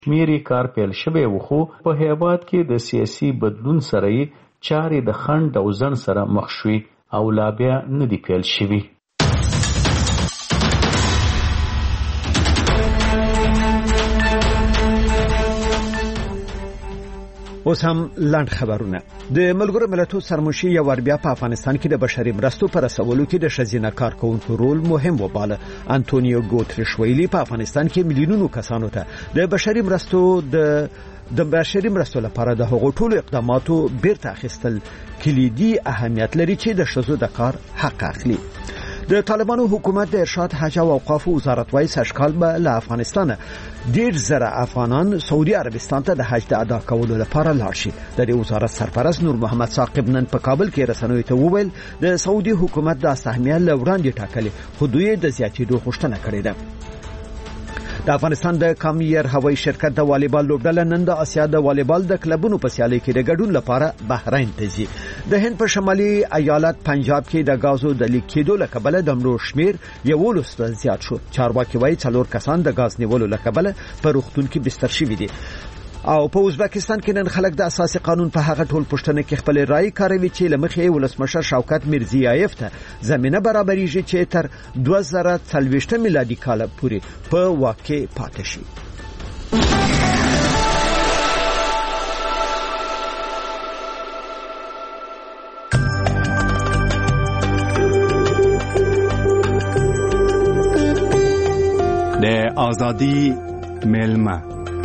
شمیرې کار پیل شوی و، خو په هیواد کې د سیاسي بدلون سره یې چارې د خنډ او ځنډ سره مخ شوې او لا بیا نه دي پیل شوي. اوس هم لاند خبرونه. د ملګرو ملتونو سرمنشي یو ور بیا په افغانستان کې د بشري مرستو پر رسولو کې د ښځینه کارکونکو رول مهم وباله. انټونیو ګوتریش ویلي په افغانستان کې میلیونونو کسانو ته د بشري مرستو لپاره د هغو ټولو اقداماتو بیرته اخیستل کلیدي اهمیت لري چې د ښځو د کار حق اخلي. د طالبانو حکومت د ارشاد حج او اوقاف وزارت وايي سږکال به له افغانستان 1,000 افغانان سعودي عربستان ته د حج د ادا کولو لپاره لاړ شي. د دې وزارت سرپرست نور محمد ثاقب نن په کابل کې رسنیو ته وویل د سعودي حکومت د سهمیه له وړاندې ټاکلي حدود د زیاتېدو غوښتنه کړې ده. د افغانستان د کامیر هوایي شرکت د والیبال لوبډله نن د اسیا د والیبال د کلبونو په سیالۍ کې د ګډون لپاره بحرین ته ځي. د هند په شمالي ایالت پنجاب کې د غازو د لیک کېدو له کبله د مړو شمیر 11 ته زیات شو. چارواکي وايي 4 کسان د غاز نیولو له کبله په روغتون کې بستر شوي دي. او په ازبکستان کې نن خلک د اساسي قانون په هغه ټول پښتنه کې خپل رائے کاروي چې لمخې ولسمشر شوکت میرزیایف ته زمينه برابرېږي چې تر 2040 میلادي کال پورې په واقع پاتې شي. د ازادي ملما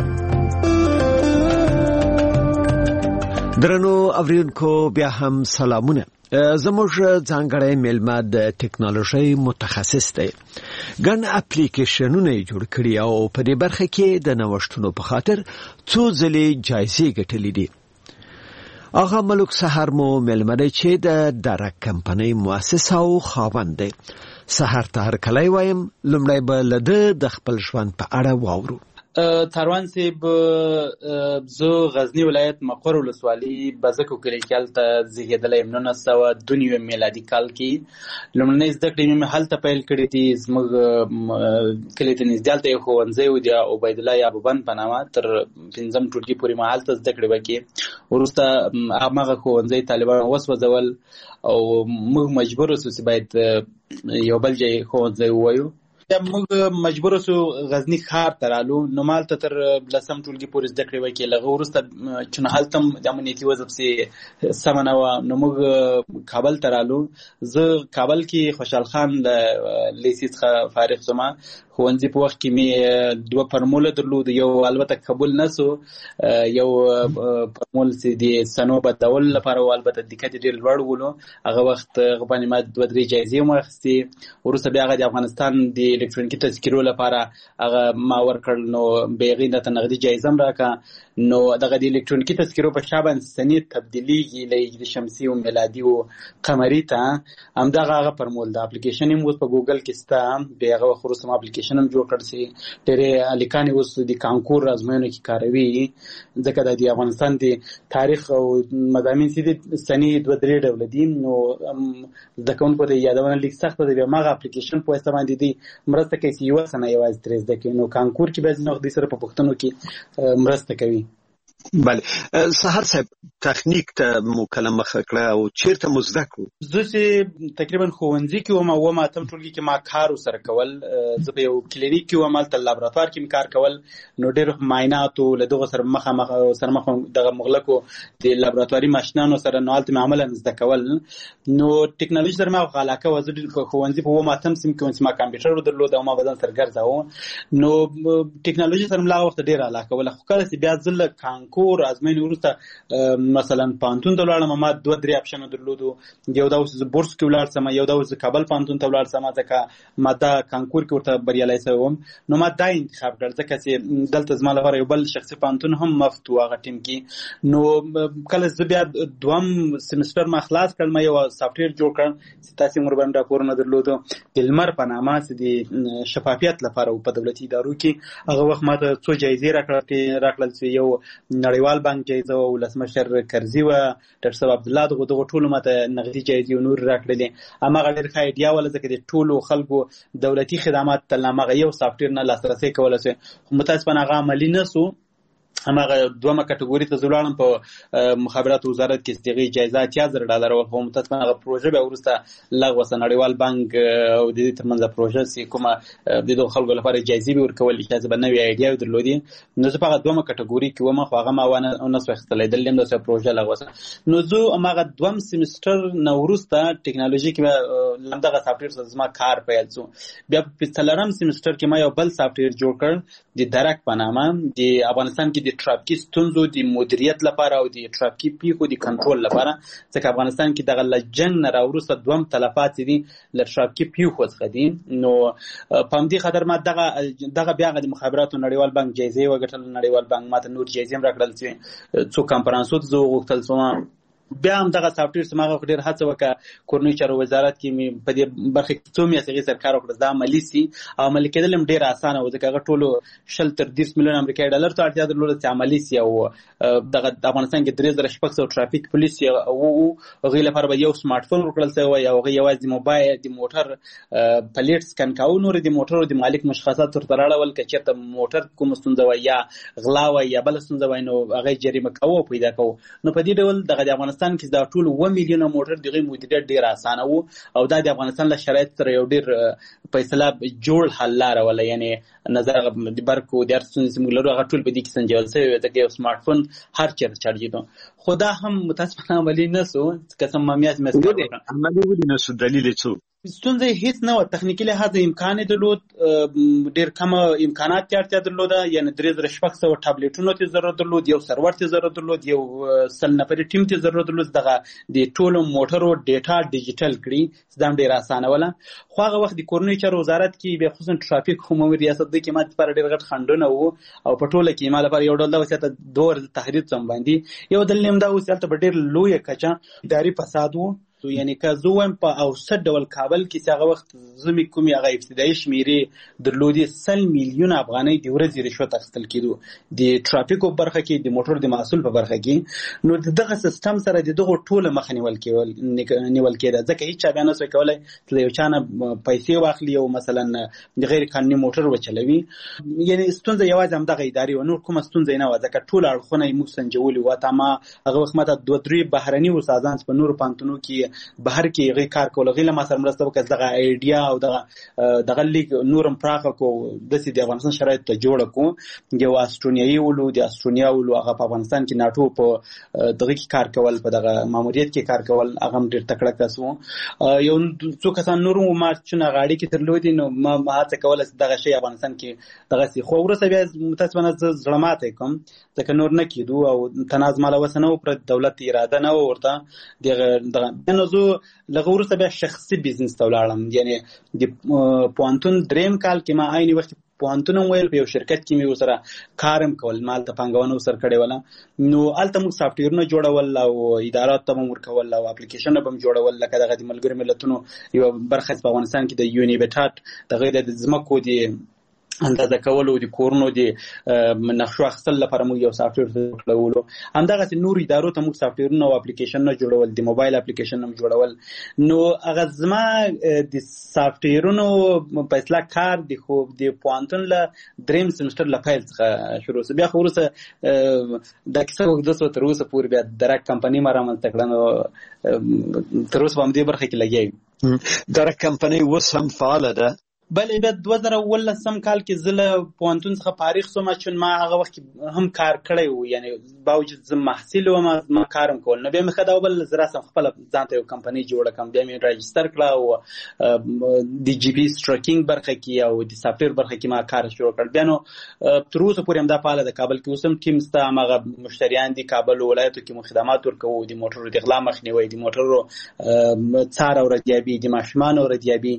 درنو اوریدونکو بیا هم سلامونه. زموږ ځانګړی ملما د ټکنالوژي متخصص دی. ګڼ اپلیکیشنونه جوړ کړي او په دې برخه کې د نوښتونو په خاطر څو ځلې جایزې ګټلې دي. هغه ملک سحر مو ملما دی چې د ډارک کمپنۍ مؤسس او خاوند دی. سحر ته هر کله وایم لمړی به لده د خپل ژوند په اړه واورو. تاروان صاحب زه غزنی ولایت مقر ولسوالي بزکو کلی کې هلته زیږېدلی یم 1992 میلادي کال کې. لومړنۍ زده کړې مې هلته پیل کړې دي. زموږ کلي ته نږدې هلته یو ښوونځی و د عبیدالله یعقوبان په نامه تر 5م ټولګي پورې ما هلته زده کړې وکړې. وروسته هماغه ښوونځی طالبانو وسوځول او موږ مجبور شو چې باید یو بل ځای ښوونځی ووایو. موږ مجبور شو غزنی ښار ته رالو. نو مالته تر 10م ټولګي پورې زده کړې وکړې. له هغه وروسته چې نه هلته د امنیتي وضع پسې سمه نه وه نو موږ کابل ته رالو. زه کابل کې خوشحال خان له لیسې څخه فارغ شوم. ښوونځي په وخت کې مې 2 فرموله درلود. یو البته قبول نه سو، یو فرمول چې د سنو بدلولو لپاره و، البته دقت یې ډېر لوړ ولو. هغه وخت باندې ما 2-3 جایزې هم واخیستې. وروسته بیا هغه د افغانستان د الکترونیکي تذکرو لپاره هغه ما ورکړل. نو بیا هغې راته نغدي جایزه هم راکړه. نو دغه د الکترونیکي تذکرو په شا باندې سنې تبدیلیږي له هجري شمسي او میلادي او قمري ته. همدغه هغه فرمول د اپلیکیشن هم اوس په ګوګل کې شته. بیا هغه وخت وروسته ما اپلیکیشن هم جوړ کړ چې ډېرې هلکانې اوس د کانکور ازموینو کې کاروي. ځکه د افغانستان د تاریخ او مضامین چې دي سنې 2-3 ډوله دي. نو زده کوونکو ته یادونه لیک سخته ده. بیا هماغه اپلیکیشن په واسطه باندې دي مرسته کوي چې یوه سنه یوازې ترې زده کوي. نو کانکور کې بیا ځینې وخت دوی سره په پوښتنو کې مرسته کوي. بله سحر صاحب تخنیک ته مو کله مخه کړه او چیرته مو زده کړو؟ زه چې تقریبا ښوونځي کې وم او 8م ټولګي کې ما کار ورسره کول. زه په یو کلینیک کې وم، هلته لابراتوار کې مې کار کول. نو ډېر معایناتو له دغو سره مخامخ دغه مغلقو د لابراتواري ماشینانو سره نو هلته مې عملا زده کول. نو ټکنالوژي سره ما علاقه وه. زه ښوونځي په 8م صنف کې وم چې ما کمپیوټر درلود او ما بدن سره ګرځاوه. نو ټکنالوژي سره مې لا وخت ډېره علاقه وله. خو کله چې بیا زه له کانکور ازموینې وروسته مثلا پوهنتون ته ولاړم، ما 2-3 اپشنونه درلودو. یو دا اوس زه بورس کې ولاړ سم، یو دا اوس زه کابل پوهنتون ته ولاړ سم ځکه ما دا کانکور کې ورته بریالی شوی وم. نو ما دا انتخاب کړ ځکه چې دلته زما لپاره یو بل شخصي پوهنتون هم مفت و هغه ټیم کې. نو کله زه بیا 2م سمستر ما خلاص کړ، ما یو سافټویر جوړ کړ چې تاسې مور باندې راپورونه درلودو د لمر په نامه چې د شفافیت لپاره په دولتي ادارو کې. هغه وخت ما ته څو جایزې راکړل چې یو نړیوال بانک جایزه او ولسمشر کرزي و، ډاکټر صاحب عبدالله دغه ټولو ماته نغدي جایزې او نور راکړلې. هماغه ډېر ښه ایډیا وله ځکه د ټولو خلکو دولتي خدمات ته هماغه یو سافټویر نه لاسرسی کولی شي. خو متاسفانه هغه عملي نه سو. هماغه دومه کټګوري ته زوړم په مخابرات وزارت کې استغی جایزه $80,000 ورکوم متاسفانه هغه پروژه به ورسته لغوه نړیوال بانک او د دې ترمنځ پروژه سي کومه د دوه خلکو لپاره جایزې به ورکول چې به نوې ایډیا درلودي نو زه په هغه دومه کټګوري کې ومه خو هغه ما ونه نو څه دلیم د پروژه لغوه نو زه هغه دوم سیمستر نو ورسته ټکنالوژي کې لمدغه سافټویر زما کار پیل شو بیا په څلورم سیمستر کې ما یو بل سافټویر جوړ کړ د درک په نامه د افغانستان کې د ټرافیکي ستونزو د مدیریت لپاره او د ټرافیکي پیښو د کنټرول لپاره ځکه افغانستان کې دغه لجنګ نه راوروسته دوم تلفات دي ل ټرافیکي پیښو څخه دي نو په همدې خاطر ما دغه بیا د مخابراتو نړیوال بانک جایزې وګټل نړیوال بانک ماته نور جایزې هم راکړل چې څو کنفرانسو ته زه غوښتل سوم بیا هم دغه سافټویر سماغه ډیر هڅه وکړه کورنۍ چارو وزارت کې مې په دې برخه کې څو میاشتې سره کار وکړ دا عملی سي او عملي کېدل هم ډیر اسانه و ځکه هغه ټولو 30 ملیون امریکایي ډالر ته اړتیا درلوده چې عملی سي او دغه افغانستان کې 3600 ټرافیک پولیس او هغه لپاره به یو سمارټ فون ورکړل شوی او هغه یوازې د موبایل د موټر پلیټ سکن کاو نور د موټر د مالک مشخصات ورته راړول چې چېرته موټر کوم ستونزه وای یا غلا وای یا بل ستونزه وای نو هغه جریمه کوو پیدا کوو نو په دې ډول دغه افغانستان کې دا ټول 1 میلیون موټر دغه مدیریت ډیر اسانه وو او دا د افغانستان له شرایط سره یو ډیر فیصله جوړ حل لاره ولا یعنی نظر د برکو د ارسون سیمولر هغه ټول په دې کې سنجول شوی ته یو سمارټ فون هر چیرته چارجیدو خدا هم متاسفانه عملی نه سو قسم مامیات مسکه عملی ودی نه سو دلیل څه ستونزه هیڅ نه و تخنیکی لحاظ امکان درلود ډیر کم امکانات اړتیا درلوده یعنی 3600 ټابلیټونو ته ضرورت درلود یو سرور ته ضرورت درلود یو سل نفري ټیم ته ضرورت درلود دغه د ټولو موټرو ډیټا ډیجیټل کړي دا ډیر اسانه ولا خو هغه وخت د کورنۍ چارو وزارت کې به خصوصا ټرافیک عمومي ریاست د کې ماته پر ډیر غټ خندونه وو او په ټوله کې مال لپاره یو ډول د وسیته دور تحریر څم باندې یو دل نیم دا وسیته په ډیر لوی کچا اداري فساد وو تو یعنی که زه وایم په اوسط ډول کابل کې هغه وخت زمي کومي هغه ابتدایي شمیرې درلودي 100 میلیون افغانۍ د ورځې رشوت اخیستل کېدو د ټرافیکو برخه کې د موټر د محصول په برخه کې نو دغه سیستم سره دغه ټوله مخ نیول کېده ځکه هیڅ چا بیا نه کولی چې یو چانه پیسې واخلي او مثلا د غیر قانوني موټر وچلوي یعنی ستونزه یوازې هم دغه اداري و نور کومه ستونزه نه و ځکه ټول اړخونه یې موږ سنجولي و تمه هغه وخت ماته 2-3 بهرني استادان په نورو پانتونو کې بهر کې غي کار کول غي له ما سره مرسته وکړه دغه ایډیا او دغه لیک نورم پراخه کو د سې د افغانستان شرایط ته جوړ کو یو استرونیایي ولو د استرونیا ولو هغه په افغانستان کې ناتو په دغه کې کار کول په دغه ماموریت کې کار کول هغه ډیر تکړه کسو یو څو کسان نور ما چې غاړي کې ترلودي نو ما هڅه کوله دغه شی افغانستان کې دغه سي خو ورسره بیا متاسفانه زړماته کوم ځکه نور نه کیدو او تناز مال وسنه پر دولت اراده نه ورته دغه نو لغه ورسته بیا شخصي بزنس ته ولاړم یعنی د پوانتون دریم کال کې ما عیني وخت پوانتون ویل په یو شرکت کې مې وسره کارم کول مال ته پنګونه وسر کړي ولا نو الته موږ سافټویرونه جوړول او ادارات ته موږ ورکول او اپلیکیشن به جوړول لکه دغه د ملګری ملتونو یو برخه په افغانستان کې د یونیبټات دغه د زمکو دی اندازه کول او د کورونو د نقشو اخیستل لپاره موږ یو سافټویر جوړولو همدغه نور ادارو ته موږ سافټویرونه او اپلیکیشنونه جوړول د موبایل اپلیکیشن هم جوړول نو هغه زما د سافټویرونو په اصلاح کار د خو د پوانتون له دریم سیمستر له پیل څخه شروع شو بیا خو ورسره د کیسه وګدسو تر اوسه پورې بیا درک کمپنی ما رامنځته کړه نو تر اوسه هم دې برخه کې لګیږي درک کمپنی اوس هم فعاله ده بلې بیا 2019 کال کې زله پوانتون څخه فارغ شوم چې ما هغه وخت هم کار کړی و یعنی باوجود زه محصل وم ما کارم کول نو بیا مې خدای بل زرا سم خپل ځان ته یو کمپنی جوړه کړم بیا مې راجستر کړه او د جی پی ټریکینګ برخه کې او د سافټویر برخه کې ما کار شروع کړ بیا نو تر اوسه پورې هم دا فعال د کابل کې اوسم ټیم ستا هغه مشتریان دي کابل ولایتو کې خدمات ورکوي د موټرو د غلا مخنیوي د موټرو څار او ردیابي د ماشومان او ردیابي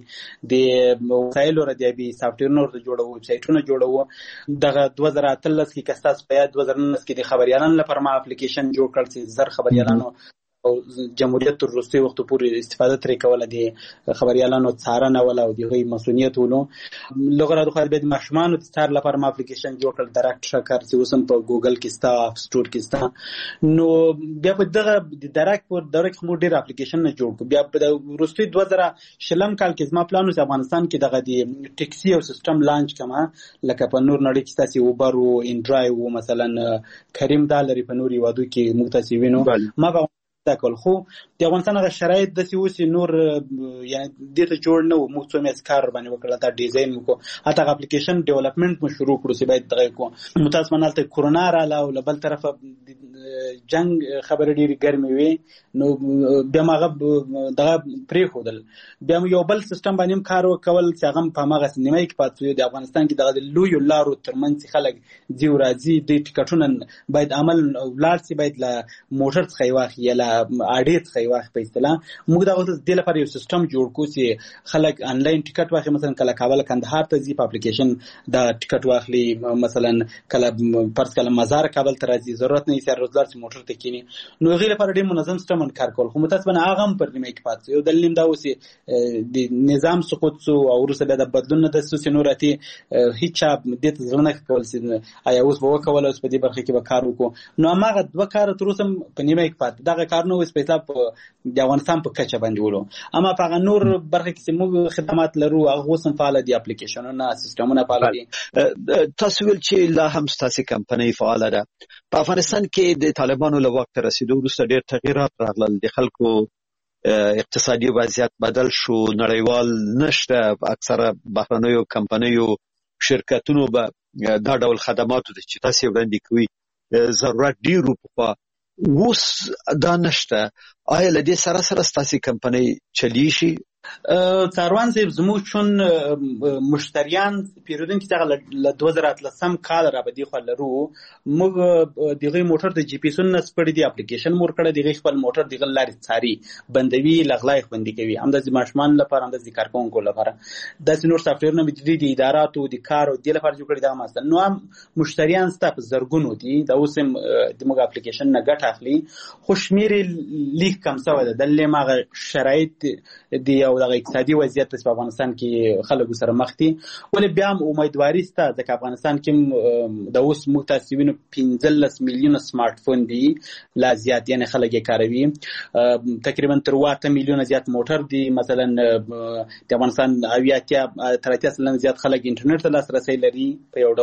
د وسایل ردیابي سافټویرونه ورته جوړو ویب سایټونه جوړو دغه 2013 کې کستاس په 2019 کې د خبريالانو لپاره ما اپلیکیشن جوړ کړ چې زر خبريالانو جمهوریت تر وروستي وخت پورې استفاده ترې کوله، د خبريالانو څارنه ولا او د مسؤلیت ولو لغره د خپل د ماشومانو د څار لپاره ما اپلیکیشن جوړ کړ ډایرکټ شکر چې وسم په ګوګل کې ستا اپ سٹور کې ستا. نو بیا په دغه د ډایرکټ پر دغه کوم ډیر اپلیکیشن نه جوړ کو. بیا په وروستي 2000 کال کې زما پلان و افغانستان کې دغه د ټیکسي او سیستم لانچ کما لکه په نور نړۍ کې تاسو اوبر او انډرایو او مثلا کریم دالری په نوري وادو کې مختصي وینو ما به تاکل. خو د افغانستان غو شرایط د سیوسی نور یعنی دته جوړ نه و، موږ څو مې اسکار باندې وکړه دا ډیزاین وکړو، اته اپلیکیشن ډیولپمنٹ مو شروع کړو چې باید دغه کو متاسفانه ته کورونا رااله او بل طرفه جنگ خبر ډیری ګرمي وي. نو بیا ماغه دغه پرې خودل بیا یو بل سیستم باندې کار وکول چې هغه په ماغه سینمای کې پاتې د افغانستان کې دغه لوی لارو ترمنځ خلک دی راځي د ټیکټونه باید عمل ولار سي باید لا موټر څخه واخی یا اډیټ څخه واخی په اصطلاح. موږ دغه د لپاره یو سیستم جوړ کو چې خلک انلاین ټیکټ واخی، مثلا کله کابل کندهار ته ځي په اپلیکیشن دا ټیکټ واخلي، مثلا کله پرس کله مزار کابل ته راځي ضرورت نه یې روزګار چې موټر ته کینی. نو غیر لپاره ډیر منظم سیستم کار کول. خو متاسفانه هغه هم پر نیمه کې پاتې یو دلیل دا اوسې د نظام سقوط سو او وروسته د بدلون د سوسي نوراتي هیڅ د ځلنه کول سي آیا اوس به وکول اوس په دې برخه کې به کار وکړو. نو هغه دوه کار تر اوسه په نیمه کې پاتې دغه کار نو اوس په حساب د افغانستان په کچه باندې ولو، اما په نور برخه کې موږ خدمات لرو هغه سم فعال دي، اپلیکیشنونه سیستمونه فعال دي. تاسو ول چې لا هم ستاسو کمپنۍ فعال ده. په افغانستان کې د طالبانو له وخت رسیدو وروسته ډېر تغیرات راغلل، د خلکو اقتصادي وضعیت بدل شو، نړیوال نشته، اکثره بهرنیو کمپنیو شرکتونو به دا ډول خدماتو چې تاسو وړاندې کوي ضرورت ډیرو په اوس دا نشته. آیا لدې سره سره ستاسو کمپنۍ چلی شي؟ څاروان صاحب زموږ چون مشتریان پیرودونکو څنګه ل 2013 کال را بدی خو لرو، موږ دغه موټر د جی پی اس نس پړې دی اپلیکیشن مور کړه، دغه خپل موټر دغه لاري څاري بندوي لغلای خوندې کوي، هم د ماشومان لپاره هم د کارکونکو لپاره د نور سافټویر نه د اداراتو د کار او د لپاره جوړ کړی دا مثلا. نو هم مشتریان ستاسو زرګونو دي دا اوس هم د موږ اپلیکیشن نه ګټ اخلي، خو شمیر لیک کم څه ده د لمغه شرایط دی او د اقتصادي وضعیت په افغانستان کې خلکو سره مخ دي. ولې بیا هم امیدواري سته د افغانستان کې د اوس متاسفینو 15 میلیون سمارټ فون دي لا زیات، یعنی خلک یې کاروي، تقریبا تر 8 میلیون زیات موټر دي. مثلا د افغانستان 80% زیات خلک انټرنیټ ته لاسرسي لري په یو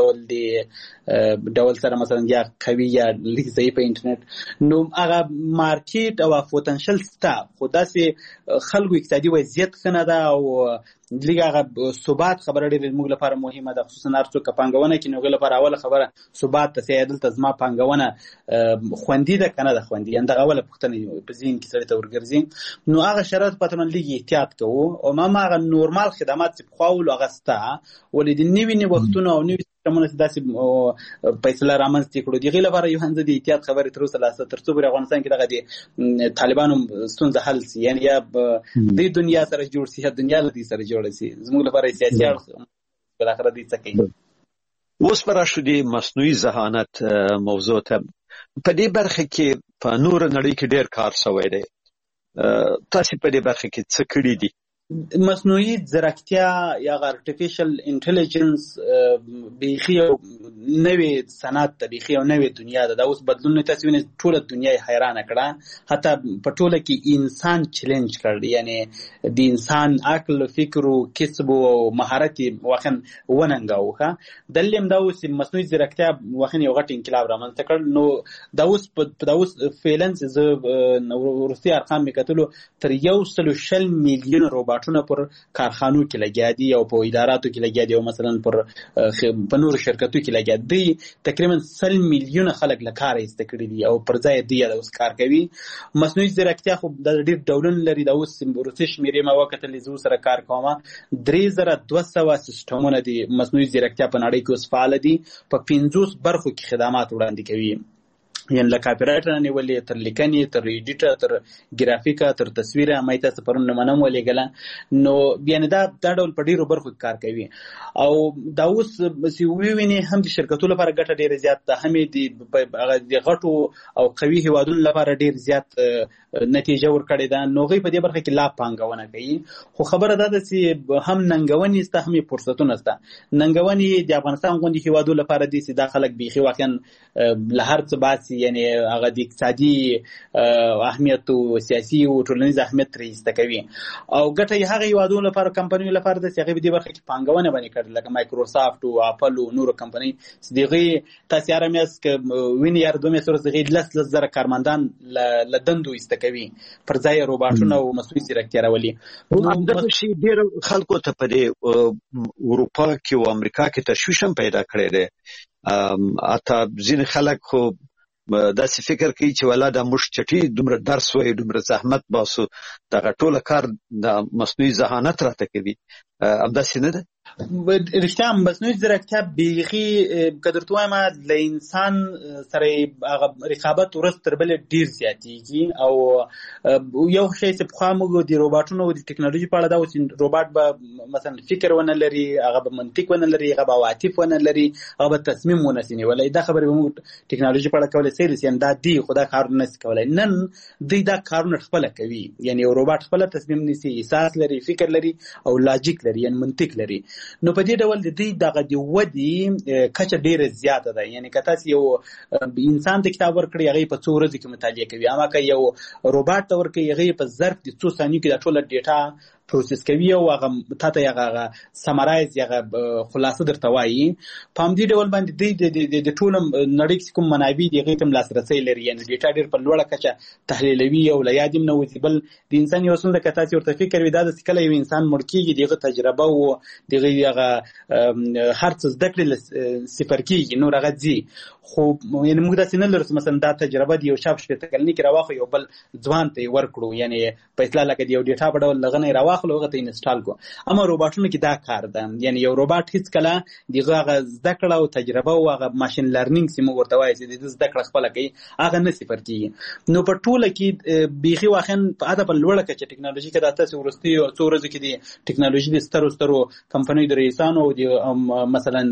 ډول سره، مثلا یا قوي یا لیک ضعیف انټرنیټ. نو هغه مارکیټ او پوتنشل ستا خدا سي خلکو اقتصادي وضعیت کنه دا او لږه ثبات خبره ډېر موږ لپاره مهمه ده، خصوصا هرڅو کپانګونه کې نو لپاره اوله خبره ثبات ته سیادل تزما پانګونه خوندې ده کنه ده خوندې انده اوله پختنه په ذهن کې سره تورګرځي. نو هغه شرط پاتمن لږ احتیاط کوو او ما هغه نورمال خدمات چې خواول هغه ولې د نیوی وختونو او نیوی کومه داسې فیصله رامنځته کړو. دغه لپاره یو هنځ د احتیاط خبره تر اوسه لاسته تر څو افغانستان کې دغه د طالبانو ستونزه حل سي، یعنی یا د دنیا سره جوړ سي، دنیا له دې سره جوړ سي، زموږ لپاره سیاسي اړخ په اخر دې څه کوي. اوس پر شو د مصنوعي ذهانت موضوع ته په دې برخه کې په نور نړۍ کې ډېر کار شوی دی، تاسو په دې برخه کې څه کړی دي؟ مصنوعي ځیرکتیا یا ارتفیشل انټيليجنس بيخي نوې صنعت ته بيخي نوې دنیا ده. دا اوس بدلون تاسو وینئ ټوله دنیا حیرانه کړه، حتی په ټوله کې انسان چیلنج کړ، یعنی د انسان عقل فکر او کسب او مهارت واخن وننګاوه. دلیم دا اوس مصنوعي ځیرکتیا واخن یو غټ انقلاب رامنځته کړ. نو دا اوس فعلن ز روسي ارقام میکتلو تر 140 میلیون روباټونه پر کارخانو کې لګیا دي او په اداراتو کې لګیا دي او مثلا په نور شرکتو کې لګیا دي. تقریبا 100 میلیون خلک له کار ایست کړي دي او پر ځای دی د اوس کار کوي. مصنوعي ځیرکتیا خو د ډېر ډولونه لري. دا اوس روسي شمیرې ما وکړه لزو سره کار کومه 3200 سیستمونه دي مصنوعي ځیرکتیا په نړۍ کې اوس فعال دي، په 50 برخو کې خدمات وړاندې کوي. یعنی له کاپی رایټ نه نیولې تر لیکنې تر ایډیټر تر ګرافیکا تر تصویره مې تاسو پرون نمونه ولېږله نو یعنی دا ډول په ډیرو برخو کار کوي او دا اوس چې ویني هم د شرکتونو لپاره ګټه ډیره زیات ده هم د غټو او قوي هیوادونو لپاره ډیر زیات نتیجه ورکړې ده نو غي په دې برخه کې لا پانګونه کوي خو خبره ده چې هم ننګونې سته هم فرصتونه سته ننګونې د افغانستان غونډې هیوادونو لپاره دي چې دا خلک بيخي واقعا له هر څه باسي یعنی هغه د اقتصادي اهمیت او سیاسي او ټولنیز اهمیت رئیسته کوي او ګټه یې هغه هیوادونو لپاره کمپنیو لپاره د هغه په دې برخه کې پانګونه باندې کړل لکه مایکروسافت او اپل او نورو کمپنۍ دغه تاسو ارمیاس ک ویني یار دومره سره دغه لزر کارمندان لدندو استکوي پر ځای روباټونه او مصنوعي ځیرکتیا راولي همدغه شی ډیر خلکو ته په اروپا کې او امریکا کې تشویش هم پیدا کړی دی اته ځین خلک خو داسې فکر کوي چې ولاده موږ چټي دومره درس وایو دومره زحمت باسو دغه ټوله کار د مصنوعي ذهانت راته کوي همداسې نه ده رښتیا مصنوعي ځیرکتیا بیخي قدرت وایم له انسان سره هغه رقابت ورځ تر بلې ډیر زیاتېږي او یو شی چې پخوا موږ د روباټونو او د ټکنالوژي په اړه دا چې روباټ به مثلا فکر ونه لري هغه به منطق ونه لري هغه به عواطف ونه لري هغه به تصمیم ونه سي نیولای دا خبره به موږ ټکنالوژي په اړه کولای سي یعنی دا دی خدا کار نه سي کولای نن دوی دا کارونه خپل کوي یعنی روباټ خپل تصمیم نیسي احساس لري فکر لري او لاجیک لري یعنی منطق لري نو په دې ډول د دې دغه د ودی کچه ډیره زیاته ده یعنی که تاسو یو انسان ته کتاب ورکړی هغه په 2 ورځې کې مطالعه کوي اما که یو روباټ ته ورکړي هغه په ظرف د 2 ثانیو کې د ټوله ډیټا پروسس کوي او هغه تاسو هغه سمرایز هغه خلاصه درته وایي په دې ډول باندې د ټول نړۍ کوم منابع دغه تم لاسرسي لري یعنی ډیټا ډیر په لوړه کچه تحلیلوي او لیادم نو بل د انسان یو څنګه کتا چې ورته فکر وي دا د کله یو انسان مړکیږي دغه تجربه او دغه هر څه زده کړل صفر کیږي نو راغځي خو یعنی موږ د سینل رس مثلا دا تجربه دی یو شاب شپته کلنی کې راوخو یو بل ځوان ته ورکړو یعنی په اطلاع لکه یو ډیټا په ډول لغنه راوخلو هغه ته انسټال کو اما روباټونو کې دا کار ده یعنی یو روباټ هیڅ کله دغه زده کړه او تجربه او هغه ماشين لرنینګ سیمه ورته وایي چې د زده کړه خپل کوي هغه نه صفر کیږي نو په ټوله کې بیخي واخن په اده په لوړه کې ټکنالوژي کې د تاسو ورستي او څورځ کې د ټکنالوژي د سترو کمپنۍ د رئیسانو او مثلا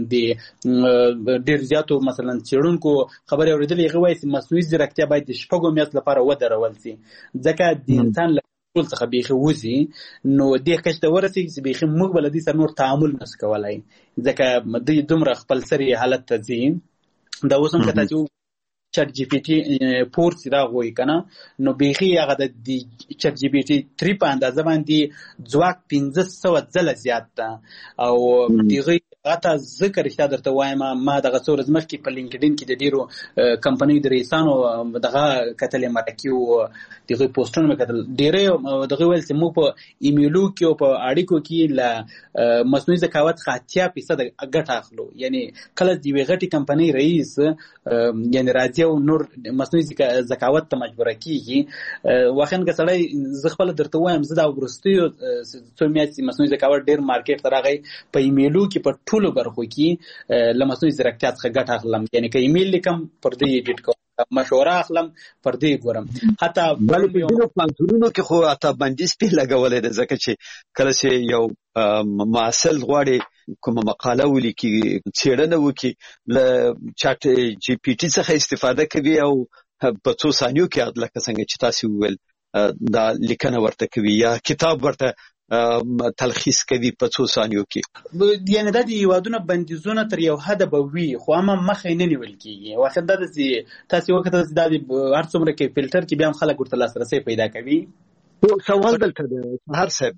د ډیر زیاتو مثلا چېرونکو خبرې اورېدلې هغه وایي چې مصنوعي ځیرکتیا باید د شپږو میاشتو لپاره ودرول شي ځکه د انسان ټول څخه بیخي وځي نو دې کچ ته ورسېږي چې بیخي موږ بل دې سره نور تعامل نس کولای ځکه د دومره خپل سری حالت ته ځي دا اوس هم کته چې چټ جی پی ټي 4 سره غوي کنه نو بیخي هغه د چټ جی پی ټي 3 په اندازه باندې ځواک 1500 ځله زیات ده او دغه اته ذکر شته درته وایم ما دغه څور زمخ کې په لینکډین کې د ډیرو کمپنۍ د رئیسانو دغه کتل مرکیو دغه پوسټونه مکتل ډیره دغه ویل چې مو په ایمیلو کې او په اړیکو کې ل مصنوعي ذکاوت 80% ګټه اخلو یعنی کله دی غټي کمپنۍ رئیس یعنی راځي او نور مصنوعي ذکاوت ته مجبور کیږي واخن که سړی ز خپل درته وایم زه دا ورستیو څو میاشتې مصنوعي ذکاوت ډیر مارکیټ ته راغی په ایمیلو کې په ټولو برخو کې له مصنوعي ځیرکتیا څخه ګټه اخلم یعنی که ایمیل لیکم پر دې ایډیټ کوم مشوره اخلم پر دې ګورم حتی بل په پلانټونو کې خو اته باندې سپی لګولې ده ځکه چې کله چې یو معسل غواړي کومه مقاله ولیکي څېړنه وکړي له چټ جی پی ټي څخه استفاده کوي او په 2 ثانیو کې لکه څنګه چې تاسو وویل دا لیکنه ورته کوي یا کتاب ورته تلخیص کوي په 2 ثانیو کې یعنی د یوادونه بندیزونه تر یو حد به وي خو هم مخې نه نیول کیږي واخد د تاسو وخت د هر څومره کې فلټر کې بیا هم خلک ورته لاسرسي پیدا کوي سوال دلته ده هر څه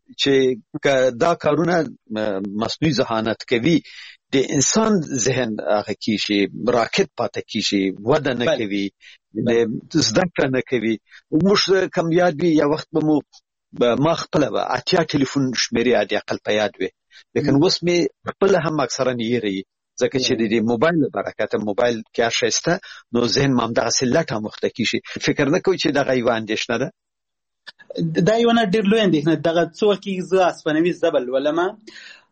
چې دا کارونه مصنوعي ذهانت کوي د انسان ذهن هغه کیږي راکټ پاتې کیږي وده نه کوي د زده کړه نه کوي موږ کم یاد وي یا وخت به مو ما خپل به اتیا ټلیفون شمیرې عادي عقل په یاد وي لیکن اوس مې خپل هم اکثرا یې ځکه چې د موبایل برکت موبایل کې شایسته نو ذهن مام دغه سلټه مخته کیږي فکر نه کوي چې دغه یو اندیشنه ده دا یو نه ډیر لوی اندېښنه دغه څوک زه اسپنوي زبل ولما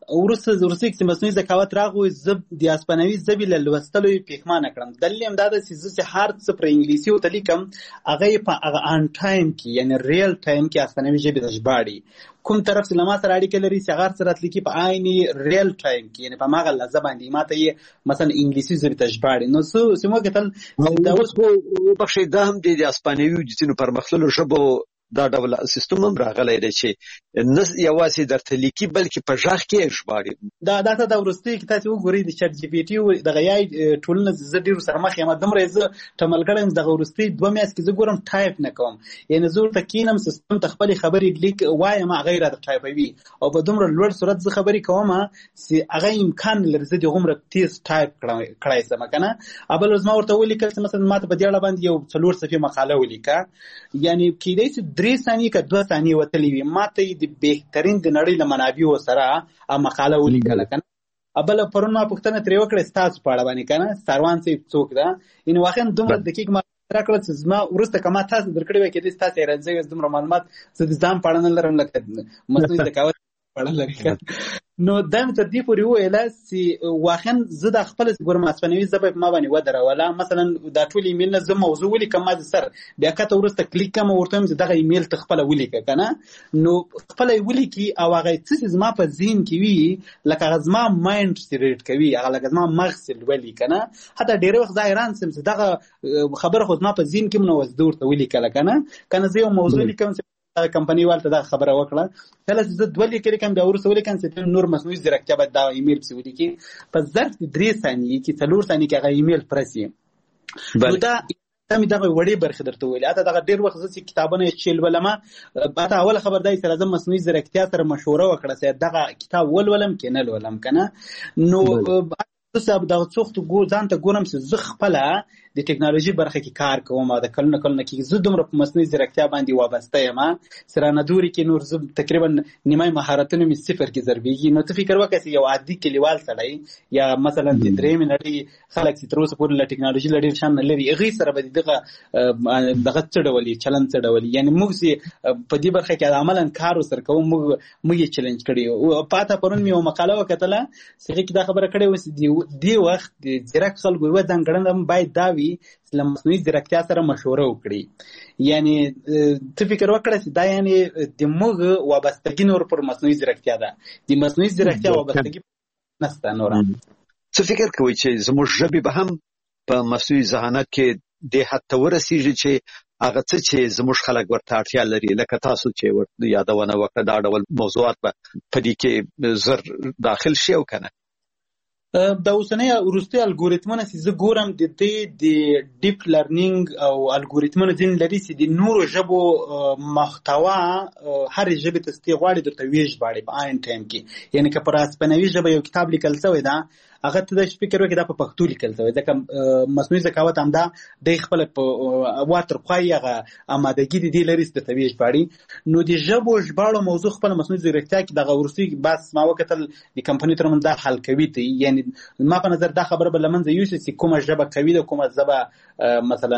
وروسته چې مصنوعي ذکاوت راغی زه د اسپانوي ژبې له لوستلو یې پښیمانه کړم. دلیل هم دا ده چې زه هر څه پر انګلیسي ورته لیکم هغه یې په هغه آن ټایم کې یعنی ریل ټایم کې اسپانوي ژبې ته ژباړي. کوم طرف چې له ما سره اړیکه لري چې هغه هر څه راته لیکي په عین ریل ټایم کې یعنی په هماغه لحظه باندې ما ته یې مثلا انګلیسي ژبې ته ژباړي. نو څه مو کتل دا اوس وبخښئ دا هم د اسپانوي د ځینو پرمختللو ژبو دا ډول سیستم هم راغلی دی چې نه یوازې درته لیکي بلکې په غږ کې ژباړي. دا وروستي کې تاسو وګورئ د چټ جی پی ټي او د غیای ټولنه زه ډیر سره مخ یم دومره زه تمل کړم د وروستي 2 میاشتې کې زه ګورم ټایپ نه کوم یعنی زه ورته کینم سیستم ته خپل خبرې لیک وایم غیر د ټایپوي او په دومره لوړ صورت زه خبرې کوم چې هغه امکان لري زه د عمر تیز ټایپ کړای سم کنه. ابل زما ورته ولیکل چې مثلا ماته په دې اړه باندې یو 4 صفحې مقاله ولیکه یعنی کېدای شي 3 ثانیې که 2 ثانیې وتلې وي ماته د بهترین د نړۍ له منابعو سره مقاله ولیکل کنه. ابل پرون ما پوښتنه ترې وکړه ستاسو په اړه باندې کنه سروان صاحب څوک ده ان واخین دومره دقیق ما راکړل چې زما ورسته کما تاسو درکړی وای کېدای تاسو راځي دومره معلومات زه د ځان په اړه نه لرم لکه مصنوعي ذکاوت په اړه لري. نو دا مې تر دې پورې وویله چې واخین زه د خپل ګورم اسپانوي ژبه په ما باندې ودروله مثلا دا ټول ایمیل نه زه موضوع ولیکم ما سر بیا کته ورسته کلیک کوم ورته چې دغه ایمیل ته خپل ولیکه کنه. نو خپل ولیکي او هغه څه زما په ذهن کې وي لکه زما مایند سټریټ کوي هغه لکه زما مغز ولی کنه. حتی ډېر وخت ځایران سم چې دغه خبره خود ما په ذهن کې منو وځدور ته ولیکل کنه زه یو موضوع لیکم کمپنی والته دا خبره وکړه کله چې زه 2 لیکل کوم بیا ورسره ولیکم چې نور مصنوعي ځیرکتیا باید دا ایمیل پسې ولیکي په ظرف 3 ثانیې کې 4 ثانیې کې هغه ایمیل پرسي. نو دا مې دغه وړې برخه درته ویلې اته دغه ډېر وخت چې کتابونه چیل ولما اته اول خبر دی چې لازم مصنوعي ځیرکتیا سره مشوره وکړه چې دغه کتاب ولولم کې نه ولولم کنه. نو زه دغه څوخت ځان ته ګورم چې زه خپل د ټکنالوژي برخه کې کار کوم او د کلونه کې زه دومره په مصنوعي ځیرکتیا باندې وابسته یم سره نه دوري کې نور زه تقریبا نیمه مهارتونه می صفر کې ضربېږي. نو ته فکر وکړه چې یو عادي کلیوال سړی یا مثلا د درې منټي خلک چې تر اوسه پورې له ټکنالوژي لري شان نه لري هغه سره به دغه څډولي چلن څډولي یعنی موږ په دې برخه کې عملاً کار وسر کوو موږ چیلنج کړی او پاته پرون مې مقاله وکړه چې کې دا خبره کړې و دی وخت د ځیرک خلکو و ځانګړنه باید دا له مصنوعي ځیرکتیا سره مشوره وکړي. یعنی ته فکر وکړه چې دا یعنی د موږ وابستګي نور پر مصنوعي ځیرکتیا ده د مصنوعي ځیرکتیا وابستګي نشته نور. څه فکر کوي چې زموږ ژبه به هم په مصنوعي ذهانت کې د حد ته ورسیږي چې هغه څه چې زموږ خلک ورته اړتیا لري لکه تاسو چې ورته یادونه وکړه دا ډول موضوعات به په دې کې زر داخل شي او کنه. دا اوسنۍ وروستي الګوریتمونه چې زه ګورم د دې د ډیپ لرنینګ او الګوریتمونه ځین لري چې د نورو ژبو محتوا هر ژبې ته ستې غواړي درته ویش باندې په آین ټایم کې یعنی که پر اسپانوي ژبه یو کتاب لیکل شوی دا هغه ته د فکر وکړه دا په پښتو لیکل شوی ځکه مصنوعي ذکاوت هم دا د خپل په واتر خوای هغه آمادګي دي لري د تویش باندې. نو د ژبو ژباړو موضوع خپل مصنوعي ځیرکتیا کې د ورسي بس ما وکتل د کمپنی ترمن دا حل کوي ته یعنی ما په نظر دا خبره بل منځ یو چې کومه ژبه کوي د کومه ژبه مثلا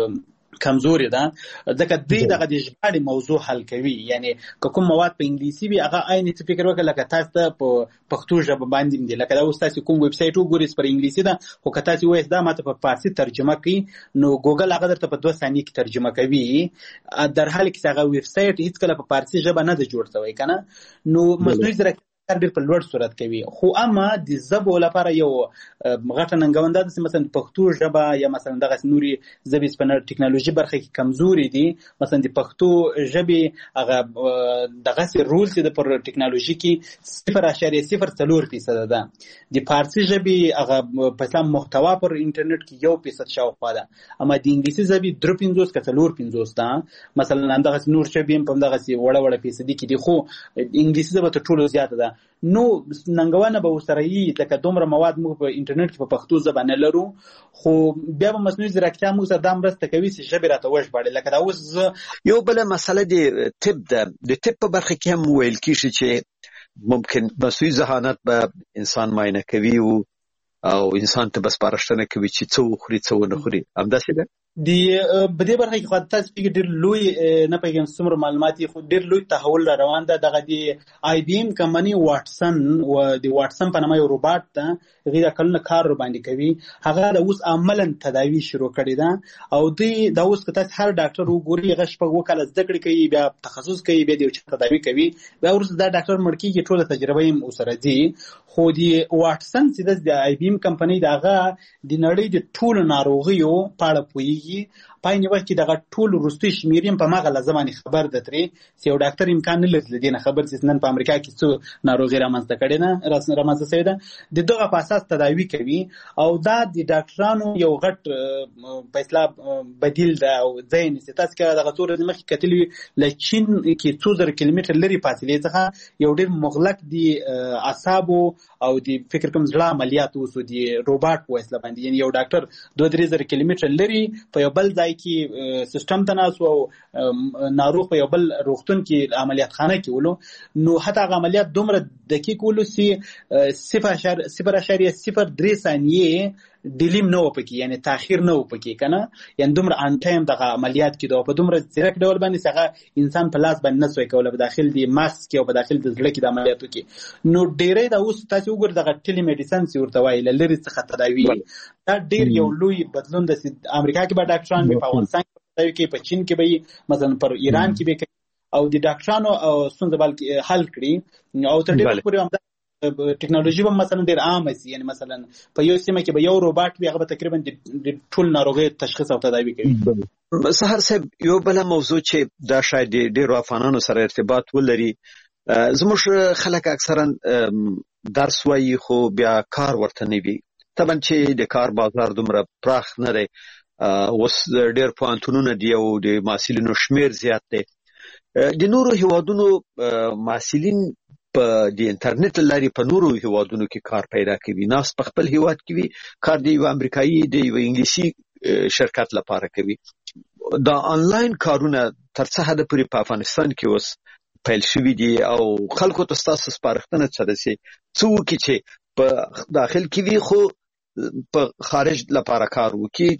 کمزوري ده ځکه دې دغه د ژباړې موضوع حل کوي یعنی کوم مواد په انګلیسي وي هغه عین څه فکر وکړه لکه تاسو ته په پښتو ژبه باندې دی لکه دا اوس تاسو کوم ویب سټ وګورئ پر انګلیسي ده خو که تاسو وایي دا ماته په فارسی ترجمه کوي نو ګوګل هغه درته په 2 ثانیې کې ترجمه کوي در حال کې هغه ویب سټ هیڅ کله په فارسی ژبه نه دی جوړ شوی کنه. نو مصنوعي ځیرکتیا ډېر په لوړ صورت کوي خو اما د ژبو لپاره یو غټه ننګونده ده چې مثلا پښتو ژبه یا مثلا دغه نوري ژبې په ټکنالوژي برخه کې کمزوري دي مثلا د پښتو ژبې هغه دغه رول چې د پر ټکنالوژي کې 0.04% ده د فارسی ژبې هغه په اسلام محتوا پر انټرنیټ کې 1% شاوخوا ده اما د انګلیسي ژبې 3.50 که 4.50 ده مثلا دغه نور ژبې په دغه وړه فیصدي کې دي خو انګلیسي ژبه ته ټولو زیاته ده. نو ننګونه به وسره یي لکه دومره مواد موږ په انټرنیټ کې په پښتو ژبه نه لرو خو بیا به مصنوعي ځیرکتیا موږ سره دا مرسته کوي چې ژبې راته وژباړي لکه دا اوس یو بل مسله د طب ده د طب په برخه کې هم ویل کیږي چې ممکن مصنوعي ذهانت به انسان معاینه کوي او انسان ته بس پارښتنه کوي چې څه وخوري څه ونه خوري همداسې ده. په دې برخه کې خو تاسو کې ډېر لوی نه پیږم څومره معلومات خو ډېر لوی تحول را روان ده. دغه د آی بی ایم کمپنی واټسن و د واټسن په نامه یو روباټ ته غیر کلونه کار رو باندې کوي. هغه د اوس عملاً تداوی شروع کړې ده او دوی دا اوس که تاسو هر ډاکټر وګوري هغه شپږ وکاله زده کړې کوي بیا تخصص کوي بیا د یو چا تداوی کوي بیا وروسته دا ډاکټر مړ کېږي ټوله تجربه یې ورسره ځي. خو د واټسن چې د آی بی ایم کمپنی د هغه د نړۍ د ټولو ناروغیو په اړه پوهېږي. په عین وخت کې دغه ټول وروستي شمېر یې په هماغه لحظه باندې خبر ده ترې چې یو ډاکټر امکان نه لري له دې نه خبر چې نن په امریکا کې څو ناروغي رامنځته کړې ده رامنځته شوې ده د دغه په اساس تداوي کوي او دا د ډاکټرانو یو غټ په اصطلاح بدیل ده او ځای نیسي. تاسو که دغه څو ورځې مخکې کتلي له چین کې څو زره کیلومتر لرې فاصلې څخه یو ډېر مغلق د اعصابو او د فکر کوم زړه عملیات وسو د روباټ په وسیله باندې یعنی یو ډاکټر 2-3 زره کیلومتر لري په یو بل ځای کې سیستم ته ناس او ناروغ په یو بل روغتون کې عملیات خانه کې ولو نو حتی هغه عملیات دومره دقیق ولو چې 0.03 ثانیې ډیلیم نه وپکې یعنی تاخير نه وپکې کنه یعنی دومره ان ټایم دغه عملیات کې دا په دومره ځیرک ډول باندې څنګه انسان په لاس باندې نسوي کوله په داخل دی ماسک کې او په داخل د زړه کې د عملیاتو کې نو ډیرې دا اوس تاسو وګورئ دغه ټیلی میډیسن چې ورته وایي لری څخه تداوی دا ډیر یو لوی بدلون د امریکا کې به ډاکټران په افغانستان کې په چین کې به مثلا پر ایران کې به او د ډاکټرانو ستونزې بلکې حل کړي او تر ډیره پورې هم ټیکنالوژي به مثلا ډیر عام شي یعنی مثلا په یو سیمه کې به یو روباټ وي هغه تقریبا د ټول ناروغي تشخیص او تداوی کوي. سحر صاحب یو بل موضوع چې دا شاید ډیر افغانانو سره ارتباط ولري زموږ خلک اکثرا درس وایي خو بیا کار ورته نه وي طبعا چې د کار بازار دومره پراخ نه دی اوس ډیر پوهنتونونه دی او د محصلینو شمیر زیات دی د نورو هیوادونو محصلین په د انټرنیټ لاري په نورو هیوادونو کې کار پیدا کوي ناس په خپل هیواد کې وي کار دی یو امریکایي دی یو انګلیسي شرکت لپاره کوي دا انلاین کارونه تر څه حد پورې په افغانستان کې اوس پیل شوي دي او خلکو ته ستاسو سپارښتنه څه ده چې څه وکړي چې په داخل کې وي خو په خارج لپاره کار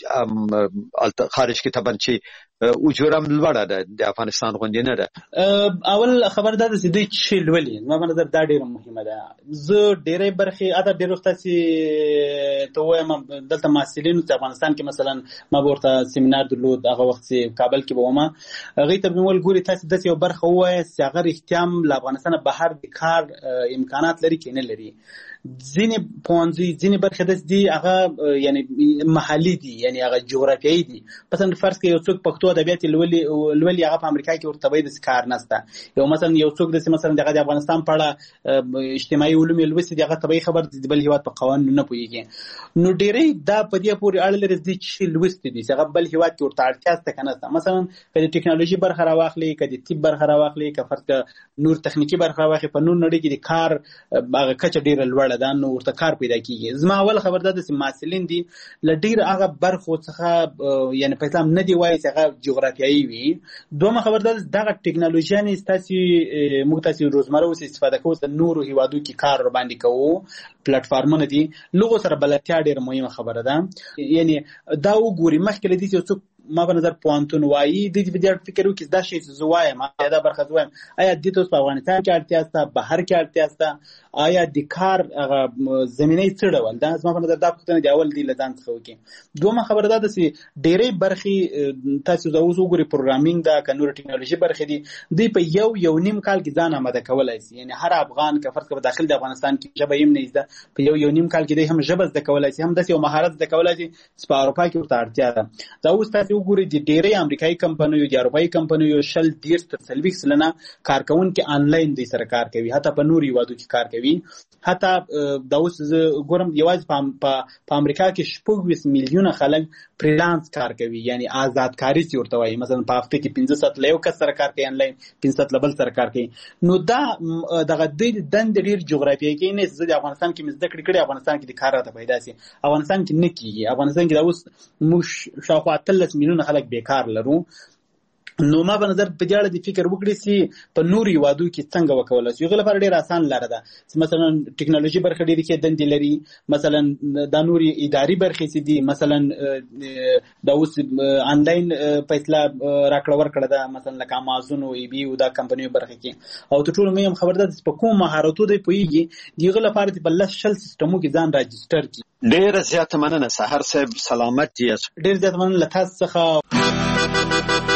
وکړي خارج کې طبعا چې اجورم لوړه ده د افغانستان غونډې نه ده. اول خبر ده چې دوی چې لولي ما نظر دا ډیره مهمه ده. زه ډیره برخه اته ډیره وخت چې ته وایم دلته محصلینو په افغانستان کې مثلا ما ورته سیمینار درلود هغه وخت چې کابل کې به ما هغه ته بمول ګوري تاسو د یو برخه وای چې هغه احتیام له افغانستان بهر د کار امکانات لري کې نه لري ځینې پونځي ځینې برخه د دې هغه یعنی محلي دي یعنی هغه جغرافیایي دي مثلا فرض کې یو څوک پښتو ادبیات لولي هغه په امریکا کې ورته وایي د کار نسته یو مثلا یو څوک د مثلا د افغانستان په اړه اجتماعي علوم لوسي دغه طبيعي خبر د بل هیواد په قوانینو نه پوهیږي نو ډېرې دا په دې پورې اړه لري چې لوستي دي هغه بل هیواد کې ورته اړتیا ست کنه مثلا کله ټیکنالوژي برخه راواخلي کله طب برخه راواخلي کله فرض نور تخنیکی برخه راواخلي په نور نړۍ کې د کار هغه کچه ډېر لوړ ده نو ورته کار پیدا کیږي. زما اول خبر ده چې محصلین دي لډیر هغه برخو څخه یعنی په اسلام نه دی وایي چې هغه جغرافیایي وي. دومره خبر ده دغه ټیکنالوژي ستاسو موږ تاسو روزمره اوس استفاده کوو د نورو هیوادو کې کار ور باندې کوو پلیټفارمونه دي لوګو سره بلتیا ډیر مهمه خبره ده یعنی دا وګوري مخکې لدی چې څوک ما په نظر پوانتون وایي د دې فکر وکړي دا شی زوایم دا برخه زوایم آیا د تاسو په افغانستان کې اړتیا است بهر کې اړتیا است آیا د کار زمينه څه ډول دا ما په نظر دا پوښتنه دی اول دی لدان څه وکړي. دومره خبره ده چې ډېرې برخې تاسو د اوس وګوري پروګرامینګ دا کنور ټیکنالوژي برخې دي په یو نیم کال کې ځان آماده کولای شي یعنی هر افغان که فرض کړه داخل د افغانستان کې ژبه یې نه زده په یو نیم کال کې هم ژبه زده کولای شي هم د یو مهارت زده کولای شي په اروپا کې ورته اړتیا ده. دا اوس تاسو وګورئ د ډېرې امریکایي کمپنیو د اروپایي کمپنیو 40-30 سلنه کارکونکو آنلاین دي سره کار کوي حتی په نوري وادو کې کار کوي حتی دا اوس ګورم یوازې په امریکا کې 20 میلیونه خلک فریلانس کار کوي یعنی آزاد کاری چې ورته وایي مثلا په هفته کې 15 ساعت له یو کس سره کار کوي آنلاین 15 ساعت له بل سره کار کوي نو دا دغه د دند ډیر جغرافیایي کې نه زه د افغانستان کې مزد کړی افغانستان کې د کار راته پیدا سي افغانستان کې نه کیږي افغانستان کې دا اوس مش شاوخوا 13 میلیونه خلک بیکار لرو نو ما په نظر په دې اړه د فکر وکړي چې په نورو هیوادو کې څنګه وکولای شي. هغه لپاره ډېر آسان لاره ده چې مثلا ټیکنالوژي برخه ډېرې کې دندې لري، مثلا د نوري اداري برخې چې دي، مثلا د اوس آنلاین فیصله راکړه ورکړه ده، مثلا لکه امازون او ای بی او دا کمپنیو برخه کې. او ته ټول مې هم خبر ده چې په کوم مهارتو دی پوهیږي دغه لپاره د بل شل سیستمو کې ځان راجستر کی. ډېر زیات مننه سحر صاحب، سلامت یاست. ډېر زیات مننه له تاسو څخه.